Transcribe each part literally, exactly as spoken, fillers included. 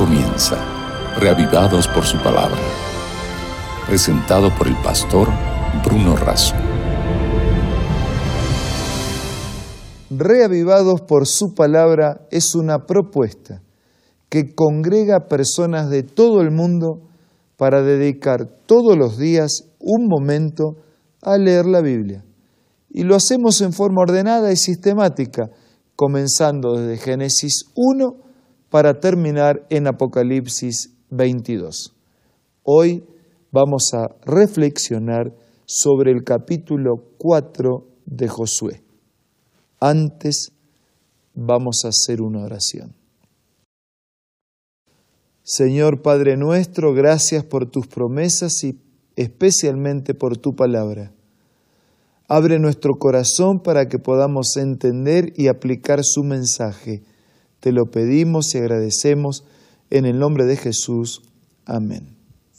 comienza, reavivados por su palabra. Presentado por el pastor Bruno Razo. Reavivados por su palabra es una propuesta que congrega personas de todo el mundo para dedicar todos los días un momento a leer la Biblia. Y lo hacemos en forma ordenada y sistemática, comenzando desde Génesis uno para terminar en Apocalipsis veintidós. Hoy vamos a reflexionar sobre el capítulo cuatro de Josué. Antes vamos a hacer una oración. Señor Padre nuestro, gracias por tus promesas y especialmente por tu palabra. Abre nuestro corazón para que podamos entender y aplicar su mensaje. Te lo pedimos y agradecemos en el nombre de Jesús. Amén.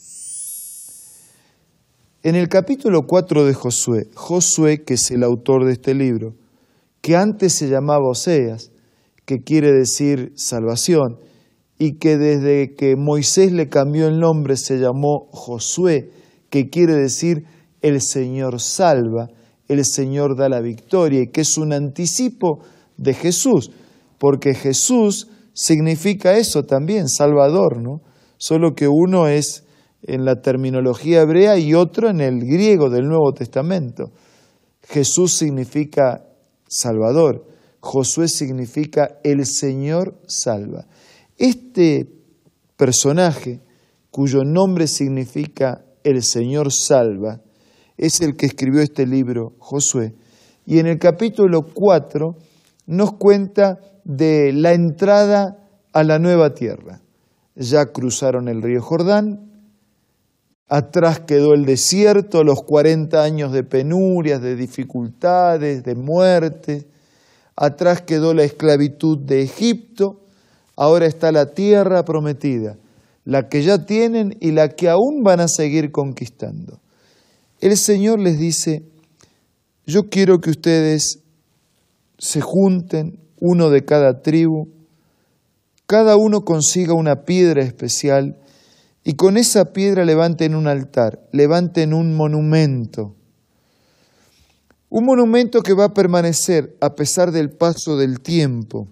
En el capítulo cuatro de Josué, Josué, que es el autor de este libro, que antes se llamaba Oseas, que quiere decir salvación, y que desde que Moisés le cambió el nombre se llamó Josué, que quiere decir el Señor salva, el Señor da la victoria, y que es un anticipo de Jesús, porque Jesús significa eso también, Salvador, ¿no? Solo que uno es en la terminología hebrea y otro en el griego del Nuevo Testamento. Jesús significa Salvador, Josué significa el Señor salva. Este personaje, cuyo nombre significa el Señor salva, es el que escribió este libro, Josué. Y en el capítulo cuatro nos cuenta de la entrada a la nueva tierra. Ya cruzaron el río Jordán, atrás quedó el desierto, los cuarenta años de penurias, de dificultades, de muerte. Atrás quedó la esclavitud de Egipto. Ahora está la tierra prometida, la que ya tienen y la que aún van a seguir conquistando. El Señor les dice: yo quiero que ustedes se junten, uno de cada tribu, cada uno consiga una piedra especial y con esa piedra levanten un altar, levanten un monumento. Un monumento que va a permanecer a pesar del paso del tiempo.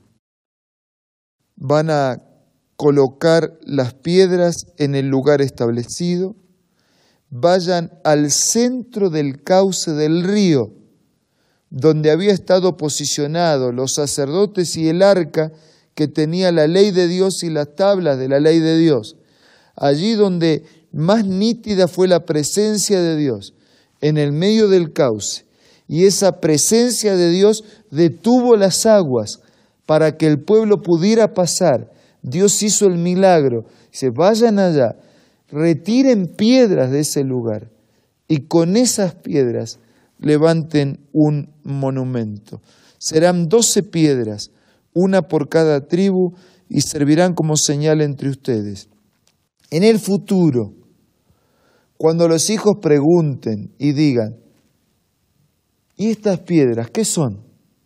Van a colocar las piedras en el lugar establecido. Vayan al centro del cauce del río, donde había estado posicionado los sacerdotes y el arca que tenía la ley de Dios y las tablas de la ley de Dios. Allí donde más nítida fue la presencia de Dios, en el medio del cauce. Y esa presencia de Dios detuvo las aguas para que el pueblo pudiera pasar. Dios hizo el milagro. Dice: vayan allá, retiren piedras de ese lugar y con esas piedras levanten un monumento. Serán doce piedras, una por cada tribu, y servirán como señal entre ustedes. En el futuro, cuando los hijos pregunten y digan: ¿y estas piedras qué son?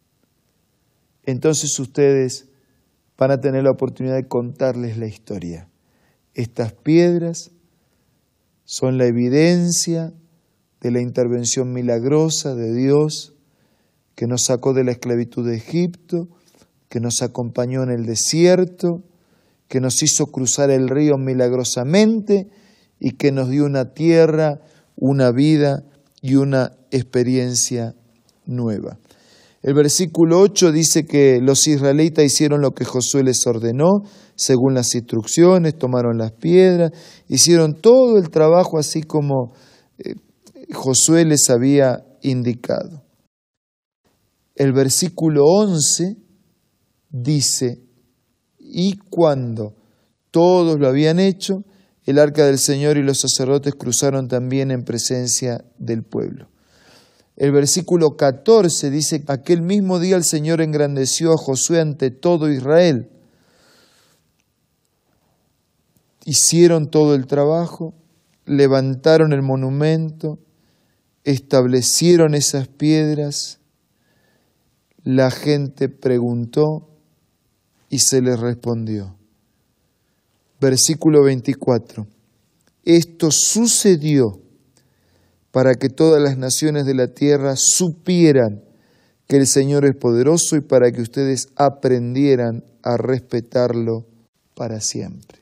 Entonces ustedes van a tener la oportunidad de contarles la historia. Estas piedras son la evidencia de la intervención milagrosa de Dios, que nos sacó de la esclavitud de Egipto, que nos acompañó en el desierto, que nos hizo cruzar el río milagrosamente y que nos dio una tierra, una vida y una experiencia nueva. El versículo ocho dice que los israelitas hicieron lo que Josué les ordenó, según las instrucciones, tomaron las piedras, hicieron todo el trabajo así como eh, Josué les había indicado. El versículo once dice: y cuando todos lo habían hecho, el arca del Señor y los sacerdotes cruzaron también en presencia del pueblo. El versículo catorce dice: aquel mismo día el Señor engrandeció a Josué ante todo Israel. Hicieron todo el trabajo, levantaron el monumento, establecieron esas piedras. La gente preguntó y se les respondió. Versículo veinticuatro. Esto sucedió para que todas las naciones de la tierra supieran que el Señor es poderoso y para que ustedes aprendieran a respetarlo para siempre.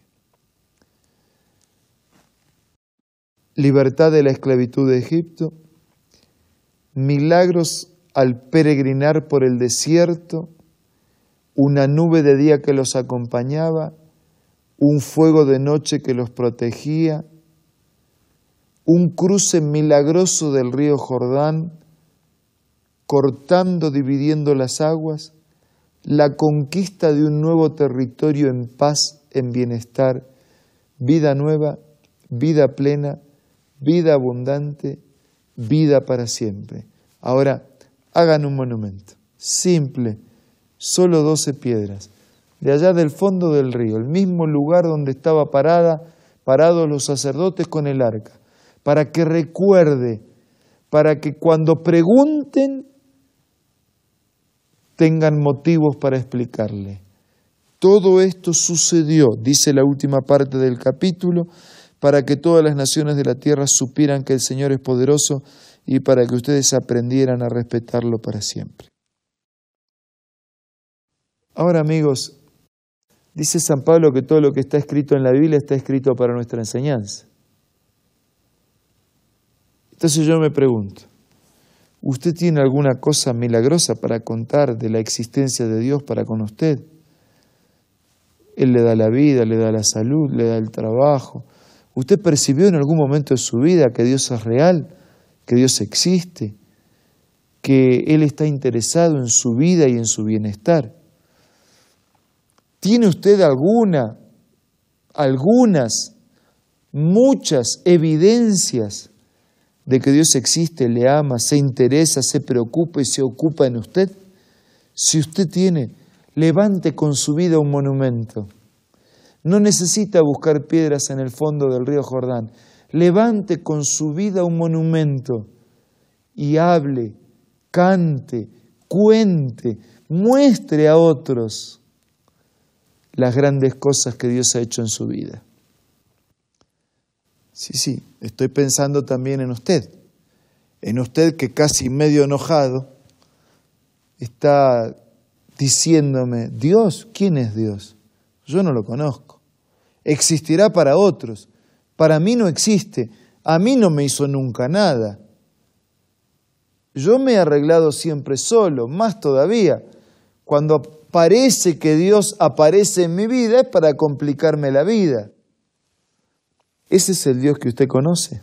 Libertad de la esclavitud de Egipto, milagros al peregrinar por el desierto, una nube de día que los acompañaba, un fuego de noche que los protegía, un cruce milagroso del río Jordán, cortando, dividiendo las aguas, la conquista de un nuevo territorio en paz, en bienestar, vida nueva, vida plena, vida abundante, vida para siempre. Ahora, hagan un monumento, simple, solo doce piedras, de allá del fondo del río, el mismo lugar donde estaba parada, parados los sacerdotes con el arca, para que recuerde, para que cuando pregunten tengan motivos para explicarle. Todo esto sucedió, dice la última parte del capítulo, para que todas las naciones de la tierra supieran que el Señor es poderoso y para que ustedes aprendieran a respetarlo para siempre. Ahora, amigos, dice San Pablo que todo lo que está escrito en la Biblia está escrito para nuestra enseñanza. Entonces yo me pregunto, ¿usted tiene alguna cosa milagrosa para contar de la existencia de Dios para con usted? Él le da la vida, le da la salud, le da el trabajo. ¿Usted percibió en algún momento de su vida que Dios es real, que Dios existe, que Él está interesado en su vida y en su bienestar? ¿Tiene usted alguna, algunas, muchas evidencias de que Dios existe, le ama, se interesa, se preocupa y se ocupa en usted? Si usted tiene, levante con su vida un monumento. No necesita buscar piedras en el fondo del río Jordán. Levante con su vida un monumento y hable, cante, cuente, muestre a otros las grandes cosas que Dios ha hecho en su vida. Sí, sí, estoy pensando también en usted, en usted que casi medio enojado está diciéndome, Dios, ¿quién es Dios? Yo no lo conozco. Existirá para otros, para mí no existe, a mí no me hizo nunca nada. Yo me he arreglado siempre solo, más todavía, cuando parece que Dios aparece en mi vida es para complicarme la vida. ¿Ese es el Dios que usted conoce?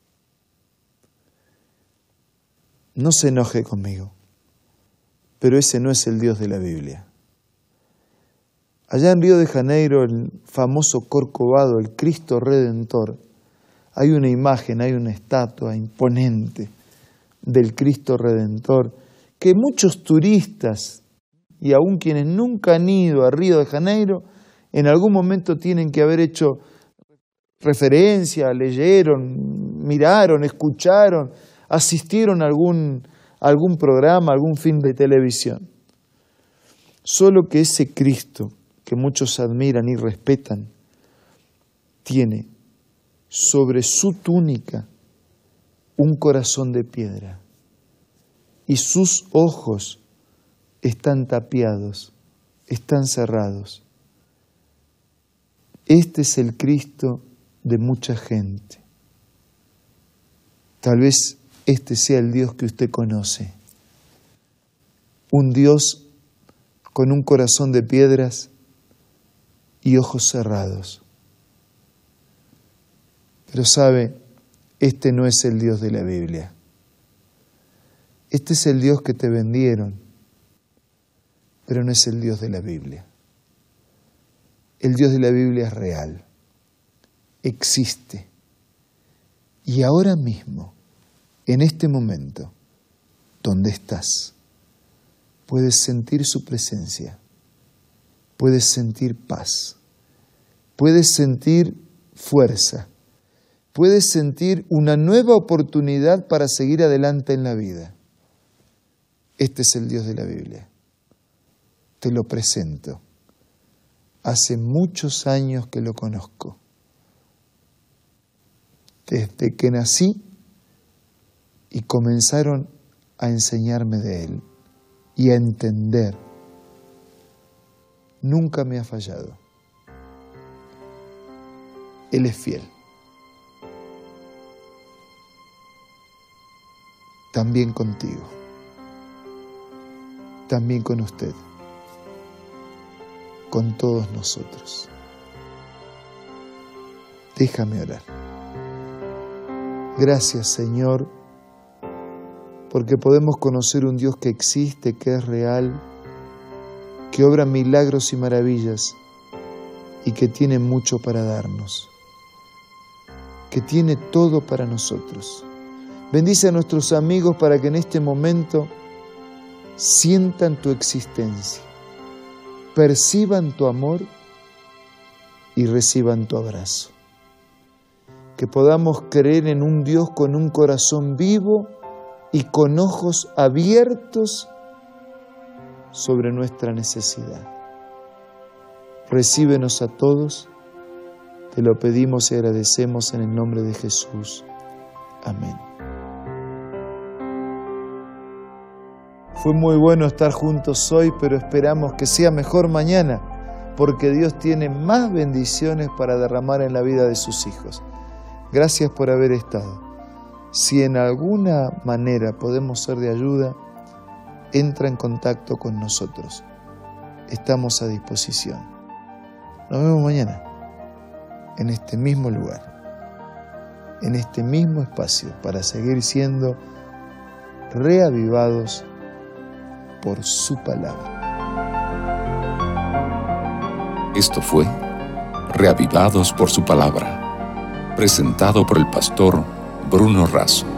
No se enoje conmigo, pero ese no es el Dios de la Biblia. Allá en Río de Janeiro, el famoso Corcovado, el Cristo Redentor, hay una imagen, hay una estatua imponente del Cristo Redentor que muchos turistas y aún quienes nunca han ido a Río de Janeiro, en algún momento tienen que haber hecho referencia, leyeron, miraron, escucharon, asistieron a algún, a algún programa, a algún film de televisión. Solo que ese Cristo que muchos admiran y respetan, tiene sobre su túnica un corazón de piedra y sus ojos están tapiados, están cerrados. Este es el Cristo de mucha gente. Tal vez este sea el Dios que usted conoce. Un Dios con un corazón de piedras y ojos cerrados. Pero sabe, este no es el Dios de la Biblia. Este es el Dios que te vendieron, pero no es el Dios de la Biblia. El Dios de la Biblia es real, existe. Y ahora mismo, en este momento, donde estás, puedes sentir su presencia, puedes sentir paz, puedes sentir fuerza, puedes sentir una nueva oportunidad para seguir adelante en la vida. Este es el Dios de la Biblia. Te lo presento. hace muchos años que lo conozco. Desde que nací y comenzaron a enseñarme de Él y a entender. Nunca me ha fallado. Él es fiel. También contigo. También con usted. Con todos nosotros. Déjame orar. Gracias, Señor, porque podemos conocer un Dios que existe, que es real, que obra milagros y maravillas y que tiene mucho para darnos, que tiene todo para nosotros. Bendice a nuestros amigos para que en este momento sientan tu existencia, perciban tu amor y reciban tu abrazo. Que podamos creer en un Dios con un corazón vivo y con ojos abiertos sobre nuestra necesidad. Recíbenos a todos, te lo pedimos y agradecemos en el nombre de Jesús. Amén. Fue muy bueno estar juntos hoy, pero esperamos que sea mejor mañana, porque Dios tiene más bendiciones para derramar en la vida de sus hijos. Gracias por haber estado. Si en alguna manera podemos ser de ayuda, entra en contacto con nosotros. Estamos a disposición. Nos vemos mañana, en este mismo lugar, en este mismo espacio, para seguir siendo reavivados por su palabra. Esto fue Reavivados por su palabra, presentado por el pastor Bruno Razo.